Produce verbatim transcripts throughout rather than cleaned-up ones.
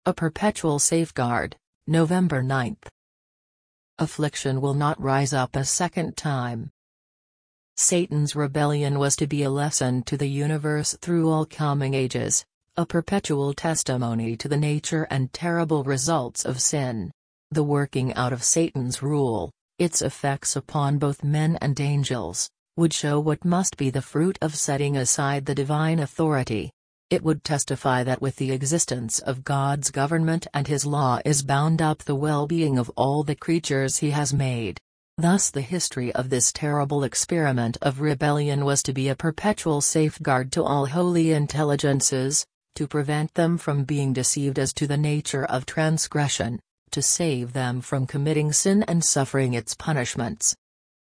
A perpetual safeguard, November ninth. Affliction will not rise up a second time. Satan's rebellion was to be a lesson to the universe through all coming ages, a perpetual testimony to the nature and terrible results of sin. The working out of Satan's rule, its effects upon both men and angels, would show what must be the fruit of setting aside the divine authority. It would testify that with the existence of God's government and His law is bound up the well-being of all the creatures He has made. Thus the history of this terrible experiment of rebellion was to be a perpetual safeguard to all holy intelligences, to prevent them from being deceived as to the nature of transgression, to save them from committing sin and suffering its punishments.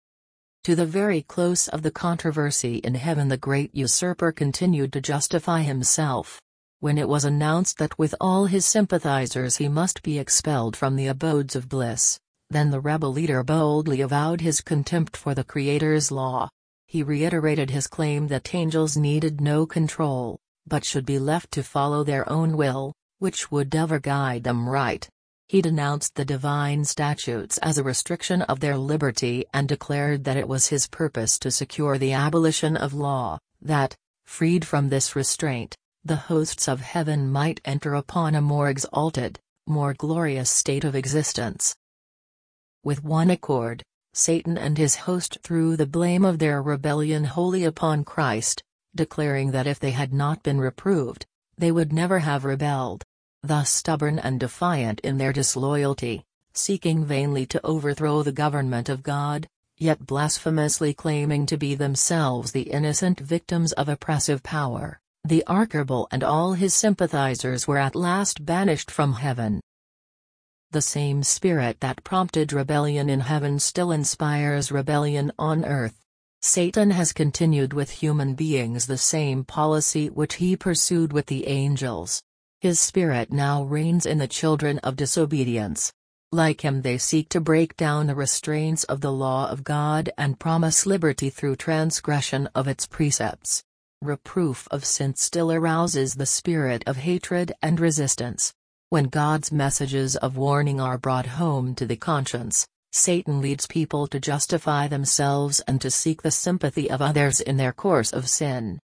To the very close of the controversy in heaven the great usurper continued to justify himself. When it was announced that with all his sympathizers he must be expelled from the abodes of bliss, then the rebel leader boldly avowed his contempt for the Creator's law. He reiterated his claim that angels needed no control, but should be left to follow their own will, which would ever guide them right. He denounced the divine statutes as a restriction of their liberty and declared that it was his purpose to secure the abolition of law, that, freed from this restraint, the hosts of heaven might enter upon a more exalted, more glorious state of existence. With one accord, Satan and his host threw the blame of their rebellion wholly upon Christ, declaring that if they had not been reproved, they would never have rebelled. Thus stubborn and defiant in their disloyalty, seeking vainly to overthrow the government of God, yet blasphemously claiming to be themselves the innocent victims of oppressive power, the archangel and all his sympathizers were at last banished from heaven. The same spirit that prompted rebellion in heaven still inspires rebellion on earth. Satan has continued with human beings the same policy which he pursued with the angels. His spirit now reigns in the children of disobedience. Like him they seek to break down the restraints of the law of God and promise liberty through transgression of its precepts. Reproof of sin still arouses the spirit of hatred and resistance. When God's messages of warning are brought home to the conscience, Satan leads people to justify themselves and to seek the sympathy of others in their course of sin.